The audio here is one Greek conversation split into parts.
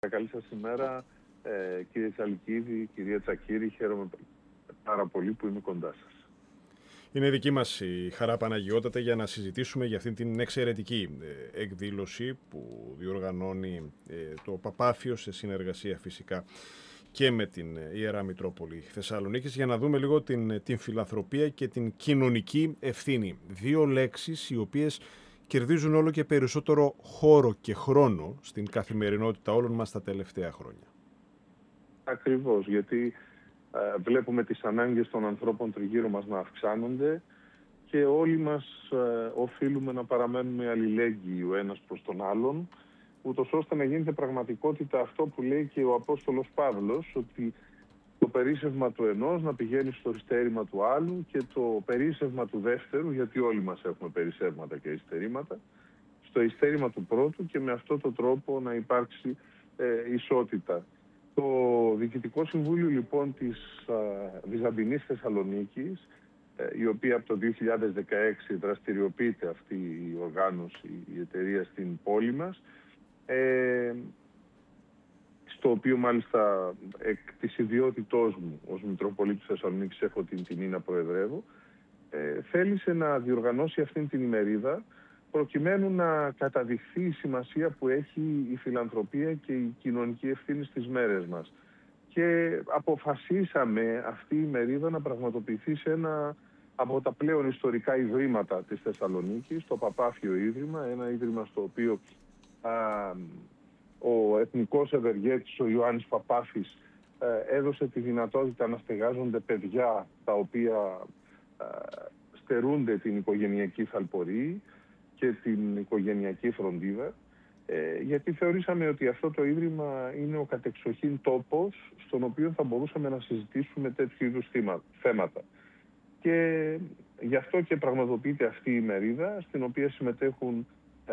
Καλή σας ημέρα, κύριε Τσαλικίδη, κυρία Τσακύρη. Χαίρομαι πάρα πολύ που είμαι κοντά σας. Είναι δική μας η χαρά, Παναγιώτατε, για να συζητήσουμε για αυτήν την εξαιρετική εκδήλωση που διοργανώνει το Παπάφιο σε συνεργασία φυσικά και με την Ιερά Μητρόπολη Θεσσαλονίκης, για να δούμε λίγο την φιλανθρωπία και την κοινωνική ευθύνη. Δύο λέξεις οι οποίες κερδίζουν όλο και περισσότερο χώρο και χρόνο στην καθημερινότητα όλων μας τα τελευταία χρόνια. Ακριβώς, γιατί βλέπουμε τις ανάγκες των ανθρώπων τριγύρω μας να αυξάνονται και όλοι μας οφείλουμε να παραμένουμε αλληλέγγυοι ο ένας προς τον άλλον, ούτως ώστε να γίνεται πραγματικότητα αυτό που λέει και ο Απόστολος Παύλος, ότι το περίσσευμα του ενός να πηγαίνει στο υστερήμα του άλλου και το περίσσευμα του δεύτερου, γιατί όλοι μας έχουμε περισσεύματα και υστερήματα, στο υστερήμα του πρώτου, και με αυτόν τον τρόπο να υπάρξει ισότητα. Το Διοικητικό Συμβούλιο λοιπόν της Βυζαντινής Θεσσαλονίκης, η οποία από το 2016 δραστηριοποιείται αυτή η οργάνωση, η εταιρεία στην πόλη μας, στο οποίο μάλιστα εκ της ιδιότητός μου ως Μητροπολίτης Θεσσαλονίκης έχω την τιμή να προεδρεύω, θέλησε να διοργανώσει αυτήν την ημερίδα προκειμένου να καταδειχθεί η σημασία που έχει η φιλανθρωπία και η κοινωνική ευθύνη στις μέρες μας. Και αποφασίσαμε αυτή η ημερίδα να πραγματοποιηθεί σε ένα από τα πλέον ιστορικά ιδρύματα της Θεσσαλονίκης, το Παπάφιο Ίδρυμα, ένα ίδρυμα στο οποίο ο εθνικός ευεργέτης, ο Ιωάννης Παπάφης, έδωσε τη δυνατότητα να στεγάζονται παιδιά τα οποία στερούνται την οικογενειακή θαλπορή και την οικογενειακή φροντίδα, γιατί θεωρήσαμε ότι αυτό το ίδρυμα είναι ο κατεξοχήν τόπος στον οποίο θα μπορούσαμε να συζητήσουμε τέτοιου είδους θέματα. Και γι' αυτό και πραγματοποιείται αυτή η ημερίδα, στην οποία συμμετέχουν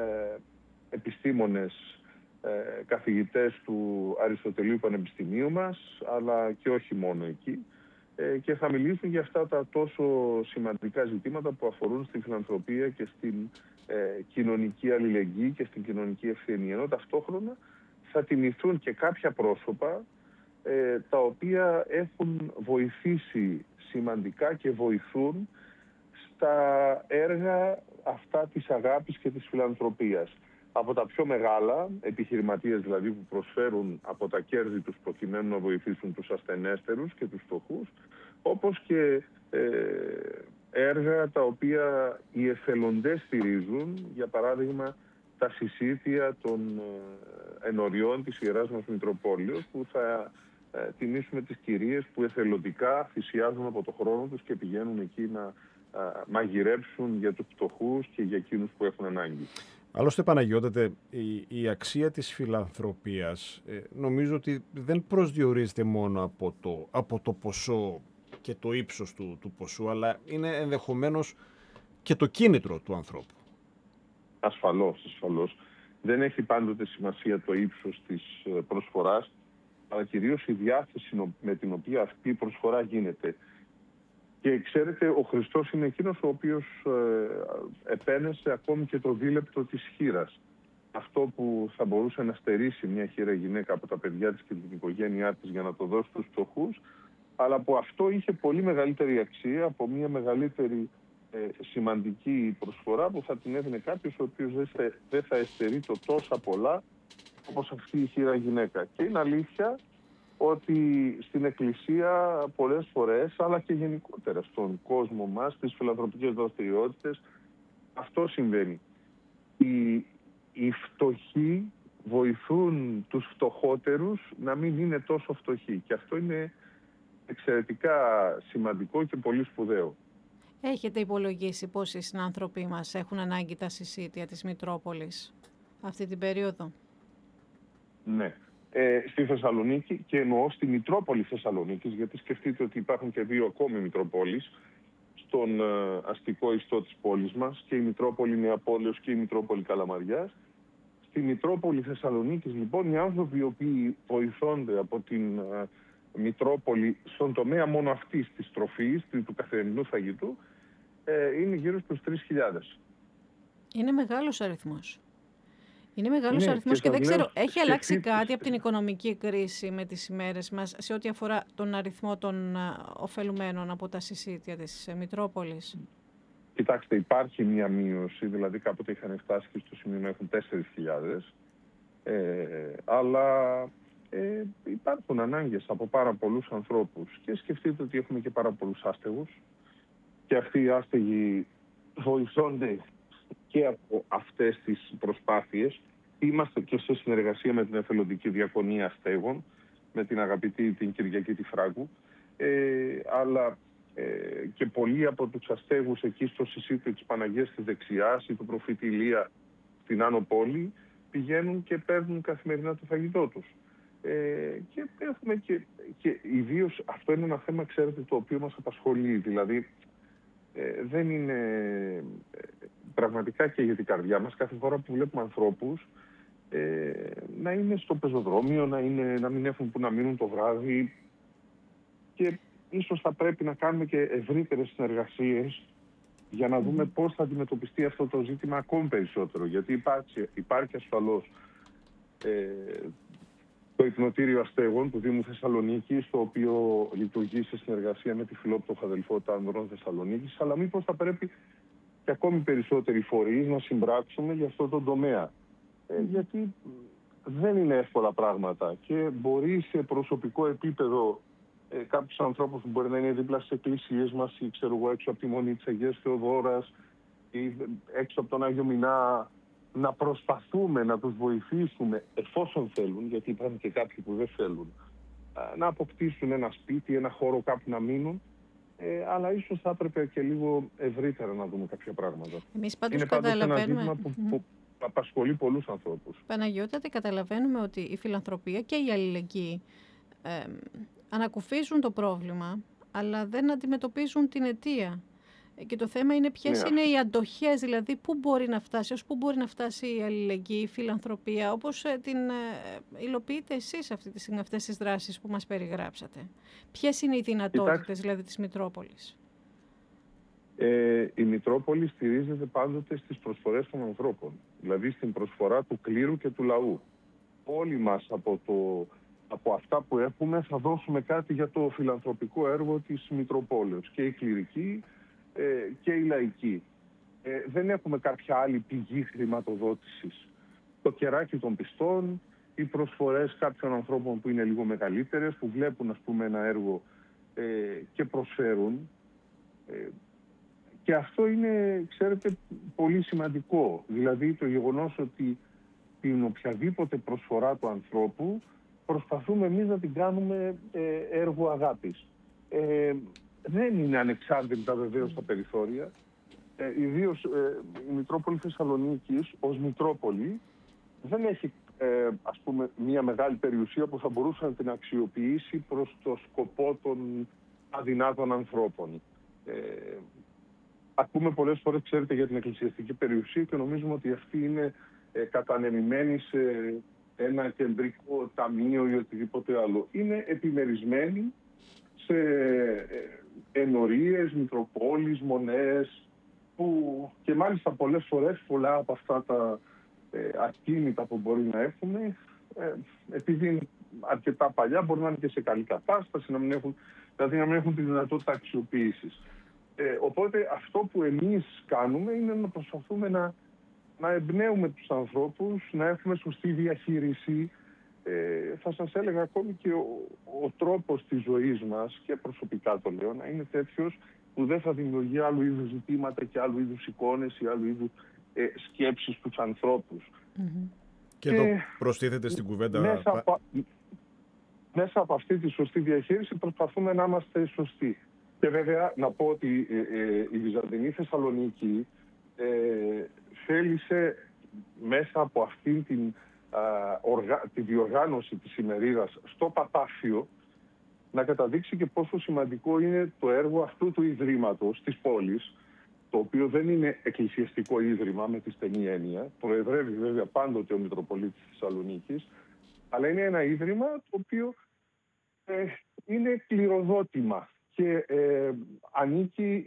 επιστήμονες, καθηγητές του Αριστοτελείου Πανεπιστημίου μας, αλλά και όχι μόνο εκεί, και θα μιλήσουν για αυτά τα τόσο σημαντικά ζητήματα που αφορούν στη φιλανθρωπία και στην κοινωνική αλληλεγγύη και στην κοινωνική ευθύνη. Ενώ ταυτόχρονα θα τιμηθούν και κάποια πρόσωπα τα οποία έχουν βοηθήσει σημαντικά και βοηθούν στα έργα αυτά της αγάπης και της φιλανθρωπίας. Από τα πιο μεγάλα, επιχειρηματίες δηλαδή που προσφέρουν από τα κέρδη τους προκειμένου να βοηθήσουν τους ασθενέστερους και τους φτωχούς, όπως και έργα τα οποία οι εθελοντές στηρίζουν, για παράδειγμα τα συσίτια των ενωριών της Ιεράς μας Μητροπόλεως, που θα τιμήσουμε τις κυρίες που εθελοντικά θυσιάζουν από το χρόνο τους και πηγαίνουν εκεί να μαγειρέψουν για τους φτωχούς και για εκείνους που έχουν ανάγκη. Άλλωστε, Παναγιώτατε, η αξία της φιλανθρωπίας νομίζω ότι δεν προσδιορίζεται μόνο από το ποσό και το ύψος του ποσού, αλλά είναι ενδεχομένως και το κίνητρο του ανθρώπου. Ασφαλώς. Δεν έχει πάντοτε σημασία το ύψος της προσφοράς, αλλά κυρίως η διάθεση με την οποία αυτή η προσφορά γίνεται. Και ξέρετε, ο Χριστός είναι εκείνος ο οποίος επένεσε ακόμη και το δίλεπτο της χήρας. Αυτό που θα μπορούσε να στερήσει μια χήρα γυναίκα από τα παιδιά της και την οικογένειά της για να το δώσει στους φτωχούς, αλλά που αυτό είχε πολύ μεγαλύτερη αξία από μια μεγαλύτερη σημαντική προσφορά που θα την έδινε κάποιος ο οποίος δεν θα εστερεί το τόσα πολλά όπως αυτή η χήρα γυναίκα. Και είναι αλήθεια ότι στην Εκκλησία πολλές φορές, αλλά και γενικότερα στον κόσμο μας, στις φιλανθρωπικές δραστηριότητες, αυτό συμβαίνει. Οι φτωχοί βοηθούν τους φτωχότερους να μην είναι τόσο φτωχοί. Και αυτό είναι εξαιρετικά σημαντικό και πολύ σπουδαίο. Έχετε υπολογίσει πόσοι συνάνθρωποι μας έχουν ανάγκη τα συσίτια της Μητρόπολης αυτή την περίοδο? Ναι. Στη Θεσσαλονίκη, και εννοώ στη Μητρόπολη Θεσσαλονίκης, γιατί σκεφτείτε ότι υπάρχουν και δύο ακόμη Μητροπόλεις στον αστικό ιστό της πόλης μας, και η Μητρόπολη Νεαπόλεως και η Μητρόπολη Καλαμαριάς. Στη Μητρόπολη Θεσσαλονίκης λοιπόν οι άνθρωποι οι οποίοι βοηθώνται από την Μητρόπολη στον τομέα μόνο αυτής της τροφής, του καθημερινού φαγητού, είναι γύρω στους 3.000. Είναι μεγάλος αριθμός. Είναι μεγάλος αριθμός και δεν ξέρω, έχει αλλάξει σκεφτείτε, κάτι από την οικονομική κρίση με τις ημέρες μας σε ό,τι αφορά τον αριθμό των ωφελουμένων από τα συσίτια της Μητρόπολης? Κοιτάξτε, υπάρχει μια μείωση, δηλαδή κάποτε είχαν φτάσει και στο σημείο να έχουν 4.000, αλλά υπάρχουν ανάγκες από πάρα πολλούς ανθρώπους και σκεφτείτε ότι έχουμε και πάρα πολλούς άστεγους και αυτοί οι άστεγοι βοηθώνται και από αυτές τις προσπάθειες. Είμαστε και σε συνεργασία με την Εθελοντική Διακονία Αστέγων, με την αγαπητή την Κυριακή τη Φράγκου, αλλά και πολλοί από τους αστέγους εκεί στο συσίτιο της Παναγίας της Δεξιάς ή του Προφήτη Ηλία στην Άνω Πόλη πηγαίνουν και παίρνουν καθημερινά το φαγητό τους. Και έχουμε και ιδίως αυτό είναι ένα θέμα, ξέρετε, το οποίο μας απασχολεί. Δηλαδή δεν είναι πραγματικά και για την καρδιά μας κάθε φορά που βλέπουμε ανθρώπους να είναι στο πεζοδρόμιο, να μην έχουν που να μείνουν το βράδυ, και ίσως θα πρέπει να κάνουμε και ευρύτερες συνεργασίες για να δούμε πώς θα αντιμετωπιστεί αυτό το ζήτημα ακόμη περισσότερο. Γιατί υπάρχει ασφαλώς το Υπνοτήριο Αστέγων του Δήμου Θεσσαλονίκης, το οποίο λειτουργεί σε συνεργασία με τη Φιλόπτωχα Αδελφότητα Ανδρών Θεσσαλονίκης, αλλά μήπως θα πρέπει και ακόμη περισσότεροι φορείς να συμπράξουμε για αυτό το τομέα. Γιατί δεν είναι εύκολα πράγματα και μπορεί σε προσωπικό επίπεδο κάποιους ανθρώπους που μπορεί να είναι δίπλα στις εκκλησίες μας ή ξέρω εγώ έξω από τη Μονή της Αγίας Θεοδόρας ή έξω από τον Άγιο Μινά, να προσπαθούμε να τους βοηθήσουμε εφόσον θέλουν, γιατί υπάρχουν και κάποιοι που δεν θέλουν, να αποκτήσουν ένα σπίτι, ένα χώρο κάπου να μείνουν, αλλά ίσως θα έπρεπε και λίγο ευρύτερα να δούμε κάποια πράγματα. Εμείς πάντως είναι πάντως ένα ζήτημα που απασχολεί πολλούς ανθρώπους. Παναγιώτατε, καταλαβαίνουμε ότι η φιλανθρωπία και η αλληλεγγύη ανακουφίζουν το πρόβλημα, αλλά δεν αντιμετωπίζουν την αιτία. Και το θέμα είναι ποιες είναι οι αντοχές, δηλαδή πού μπορεί να φτάσει, ως πού μπορεί να φτάσει η αλληλεγγύη, η φιλανθρωπία, όπως την υλοποιείτε εσείς αυτή τη στιγμή, αυτές τις δράσεις που μας περιγράψατε. Ποιες είναι οι δυνατότητες δηλαδή της Μητρόπολης? Η Μητρόπολη στηρίζεται πάντοτε στις προσφορές των ανθρώπων, δηλαδή στην προσφορά του κλήρου και του λαού. Όλοι μας από αυτά που έχουμε θα δώσουμε κάτι για το φιλανθρωπικό έργο της Μητροπόλεως, και η κληρική και η λαϊκή. Δεν έχουμε κάποια άλλη πηγή χρηματοδότησης. Το κεράκι των πιστών, οι προσφορές κάποιων ανθρώπων που είναι λίγο μεγαλύτερες, που βλέπουν ας πούμε ένα έργο και προσφέρουν. Και αυτό είναι, ξέρετε, πολύ σημαντικό. Δηλαδή το γεγονός ότι την οποιαδήποτε προσφορά του ανθρώπου προσπαθούμε εμείς να την κάνουμε έργο αγάπης. Δεν είναι ανεξάρτητα βεβαίως τα περιθώρια. Ιδίως η Μητρόπολη Θεσσαλονίκης ως Μητρόπολη δεν έχει ας πούμε μια μεγάλη περιουσία που θα μπορούσε να την αξιοποιήσει προς το σκοπό των αδυνάτων ανθρώπων. Ακούμε πολλές φορές, ξέρετε, για την εκκλησιαστική περιουσία και νομίζουμε ότι αυτή είναι κατανεμημένη σε ένα κεντρικό ταμείο ή οτιδήποτε άλλο. Είναι επιμερισμένη σε ενορίες, μητροπόλεις, μονές, που και μάλιστα πολλές φορές πολλά από αυτά τα ακίνητα που μπορεί να έχουμε, επειδή είναι αρκετά παλιά, μπορεί να είναι και σε καλή κατάσταση, δηλαδή να μην έχουν τη δυνατότητα αξιοποίησης. Οπότε αυτό που εμείς κάνουμε είναι να προσπαθούμε να εμπνέουμε τους ανθρώπους, να έχουμε σωστή διαχείριση. Θα σας έλεγα ακόμη και ο τρόπος της ζωής μας, και προσωπικά το λέω, να είναι τέτοιος που δεν θα δημιουργεί άλλου είδους ζητήματα και άλλου είδους εικόνες ή άλλου είδους σκέψεις στους ανθρώπους. Και το προστίθεται στην κουβέντα. Μέσα από αυτή τη σωστή διαχείριση προσπαθούμε να είμαστε σωστοί. Και βέβαια να πω ότι η Βυζαντινή Θεσσαλονίκη θέλησε μέσα από αυτή τη διοργάνωση της ημερίδας στο Παπάφιο να καταδείξει και πόσο σημαντικό είναι το έργο αυτού του ιδρύματος της πόλης, το οποίο δεν είναι εκκλησιαστικό ίδρυμα με τη στενή έννοια, προεδρεύει βέβαια πάντοτε ο Μητροπολίτης της Θεσσαλονίκης, αλλά είναι ένα ίδρυμα το οποίο είναι κληροδότημα και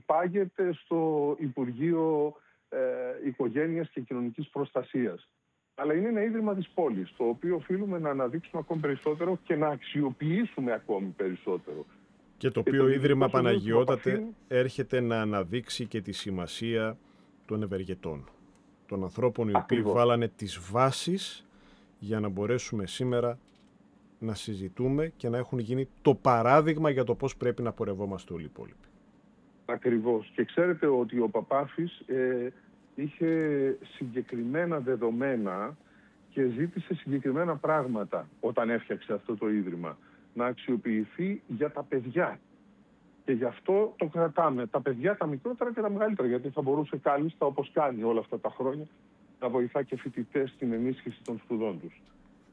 υπάγεται στο Υπουργείο Οικογένειας και Κοινωνικής Προστασίας. αλλά είναι ένα ίδρυμα της πόλης, το οποίο οφείλουμε να αναδείξουμε ακόμη περισσότερο και να αξιοποιήσουμε ακόμη περισσότερο. Και το οποίο Ίδρυμα Παναγιώτατε έρχεται να αναδείξει και τη σημασία των ευεργετών, των ανθρώπων οι οποίοι βάλανε τις βάσεις για να μπορέσουμε σήμερα να συζητούμε και να έχουν γίνει το παράδειγμα για το πώς πρέπει να πορευόμαστε όλοι οι υπόλοιποι. Ακριβώς. Και ξέρετε ότι ο Παπάφης είχε συγκεκριμένα δεδομένα και ζήτησε συγκεκριμένα πράγματα όταν έφτιαξε αυτό το ίδρυμα. Να αξιοποιηθεί για τα παιδιά. Και γι' αυτό το κρατάμε. Τα παιδιά, τα μικρότερα και τα μεγαλύτερα. Γιατί θα μπορούσε κάλλιστα, όπως κάνει όλα αυτά τα χρόνια, να βοηθά και φοιτητές στην ενίσχυση των σπουδών τους.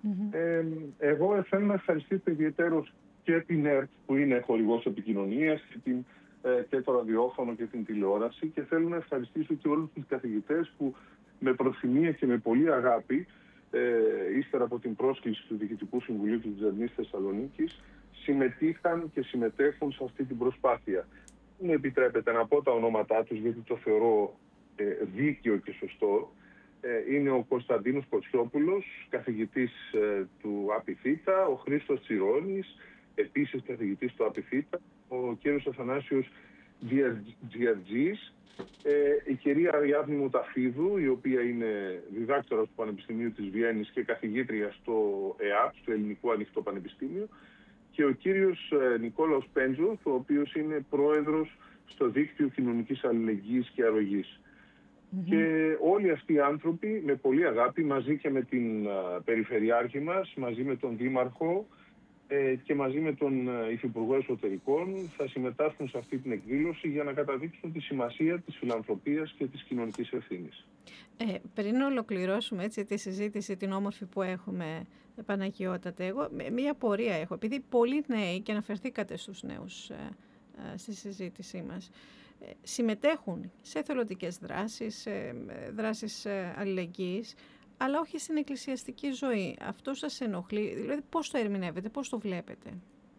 Εγώ θέλω να ευχαριστήσω ιδιαιτέρως και την ΕΡΤ, που είναι χορηγός επικοινωνίας, και το ραδιόφωνο και την τηλεόραση, και θέλω να ευχαριστήσω και όλους τους καθηγητές που με προθυμία και με πολύ αγάπη, ύστερα από την πρόσκληση του Διοικητικού Συμβουλίου του Τζαρνής Θεσσαλονίκης, συμμετείχαν και συμμετέχουν σε αυτή την προσπάθεια. Μου επιτρέπετε να πω τα ονόματά τους, γιατί το θεωρώ δίκαιο και σωστό. Είναι ο Κωνσταντίνος Κοτσιόπουλος, καθηγητής του ΑΠΙΘΙΤΑ, ο Χρήστος Τσιρώνης, επίσης καθηγητής του ΑΠΙΘΙΤΑ, ο κύριος Αθανάσιος Τζιαρτζής, η κυρία Αριάδνη Μουταφίδου, η οποία είναι διδάκτορας του Πανεπιστημίου της Βιέννης και καθηγήτρια στο ΕΑΠ, στο Ελληνικό Ανοιχτό Πανεπιστήμιο, και ο κύριος Νικόλαος Πέντζο, ο οποίος είναι πρόεδρος στο Δίκτυο Κοινωνικής Αλληλεγγύης και Αρρωγής. Και όλοι αυτοί οι άνθρωποι με πολύ αγάπη, μαζί και με την Περιφερειάρχη μας, μαζί με τον Δήμαρχο και μαζί με τον Υφυπουργό Εσωτερικών, θα συμμετάσχουν σε αυτή την εκδήλωση για να καταδείξουν τη σημασία της φιλανθρωπίας και της κοινωνικής ευθύνης. Πριν ολοκληρώσουμε έτσι τη συζήτηση την όμορφη που έχουμε, Παναγιώτατε, εγώ μία πορεία έχω, επειδή πολλοί νέοι, και αναφερθήκατε στους νέους στη συζήτησή μας, συμμετέχουν σε εθελοντικές δράσεις, σε δράσεις αλληλεγγύης, αλλά όχι στην εκκλησιαστική ζωή. Αυτό σας ενοχλεί? Δηλαδή πώς το ερμηνεύετε, πώς το βλέπετε?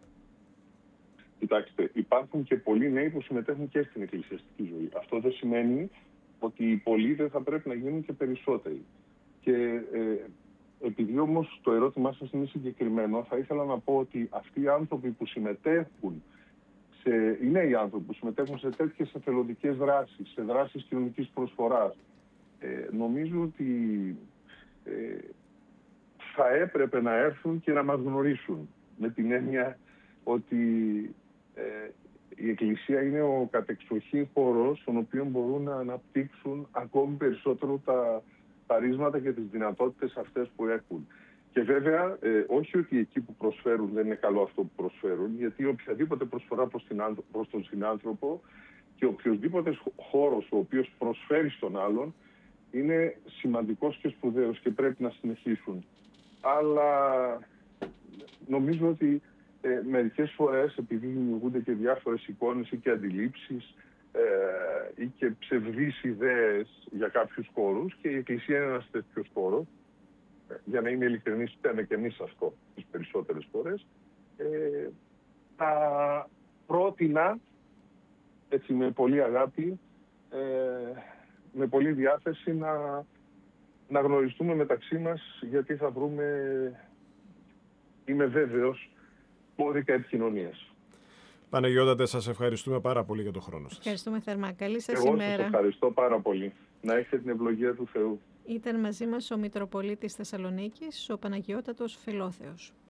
Κοιτάξτε, υπάρχουν και πολλοί νέοι που συμμετέχουν και στην εκκλησιαστική ζωή. Αυτό δεν σημαίνει ότι οι πολλοί δεν θα πρέπει να γίνουν και περισσότεροι. Και επειδή όμως το ερώτημά σας είναι συγκεκριμένο, θα ήθελα να πω ότι αυτοί οι άνθρωποι που συμμετέχουν, οι νέοι άνθρωποι που συμμετέχουν σε τέτοιες εθελοντικές δράσεις, σε δράσεις κοινωνικής προσφοράς, νομίζω ότι θα έπρεπε να έρθουν και να μας γνωρίσουν, με την έννοια ότι η Εκκλησία είναι ο κατεξοχήν χώρος στον οποίο μπορούν να αναπτύξουν ακόμη περισσότερο τα χαρίσματα και τις δυνατότητες αυτές που έχουν. Και βέβαια, όχι ότι εκεί που προσφέρουν δεν είναι καλό αυτό που προσφέρουν, γιατί οποιαδήποτε προσφορά προς τον συνάνθρωπο και οποιοδήποτε χώρος ο οποίος προσφέρει στον άλλον είναι σημαντικός και σπουδαίος και πρέπει να συνεχίσουν. Αλλά νομίζω ότι μερικές φορές, επειδή δημιουργούνται και διάφορες εικόνες ή και αντιλήψεις ή και ψευδείς ιδέες για κάποιους χώρους, και η Εκκλησία είναι ένας τέτοιος χώρος, για να είμαι ειλικρινής, φταίμε και εμείς αυτό τις περισσότερες φορές, θα πρότεινα, έτσι με πολύ αγάπη, με πολύ διάθεση, να γνωριστούμε μεταξύ μας, γιατί θα βρούμε, είμαι βέβαιος, κώδικα επικοινωνίας. Παναγιώτατε, σας ευχαριστούμε πάρα πολύ για τον χρόνο σας. Ευχαριστούμε θερμά. Καλή σας ημέρα. Εγώ σας ευχαριστώ πάρα πολύ. Να έχετε την ευλογία του Θεού. Ήταν μαζί μας ο Μητροπολίτης Θεσσαλονίκης, ο Παναγιώτατος Φιλόθεος.